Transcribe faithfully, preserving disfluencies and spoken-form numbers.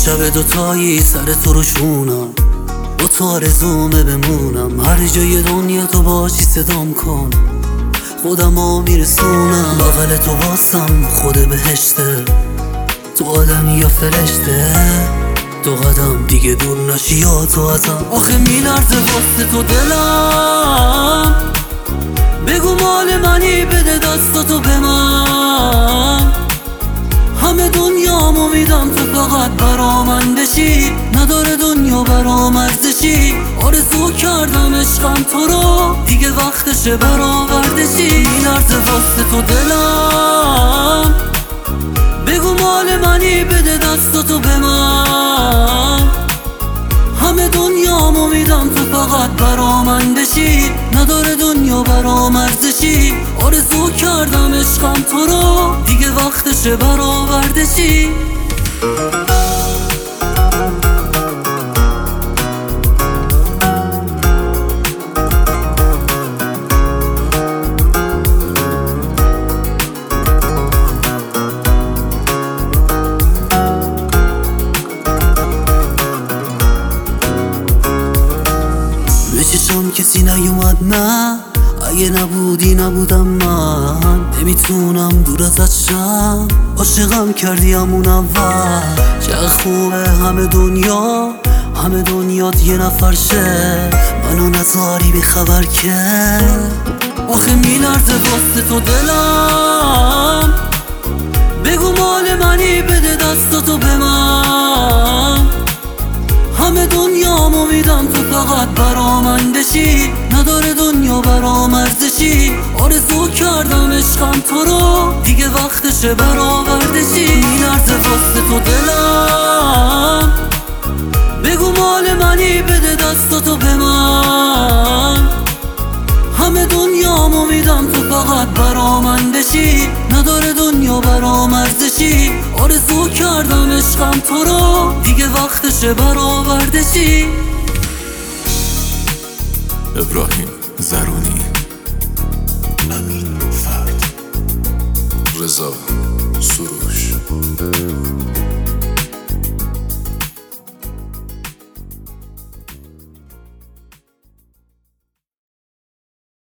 شب دوتایی سر تو رو شونم، با تو آرزومه بمونم. هر جای دنیا تو باشی صدام کن، خودم رو میرسونم. بغل تو واسم خود بهشته، تو آدمی یا فرشته. دو قدم دیگه دور نشی یا تو ازم. آخه میلرزه واسه تو دلم، بگو مال منی بده دستاتو به من. همه دنیامو میدم تو فقط برا من بشی، نداره دنیا برام ارزشی. آرزو کردم عشقم تو رو، دیگه وقتشه برآوردشی. میلرزه واسه تو دلم، بگو مال منی بده دستاتو به من. همه دنیامو میدم تو فقط برا من بشی، نداره دنیا برام ارزشی. آرزو کردم عشقم تو رو، دیگه وقتشه برآوردشی. چشم کسی نیومد نه، اگه نبودی نبودم من. نمیتونم دور ازت شم، عاشقم کردی همون اول. چه خوبه همه دنیا، همه دنیات یه نفر شه، منو نذاری بی خبر که. آخه میلرزه واسه تو دلم، بگو مال منی بده دستاتو به من. همه دنیامو میدم تو فقط برا من بشی، نداره دنیا برام ارزشی. آرزو کردم عشقم تو رو، دیگه وقتشه برآوردشی. میلرزه واسه تو دلم، بگو مال منی بده دستاتو به من. همه دنیامو میدم تو فقط برا من بشی، نداره دنیا برام ارزشی. آرزو کردم عشقم تو رو، دیگه وقتشه برآوردشی. ابراهیم زرونی، امین فرد، رضا سروش.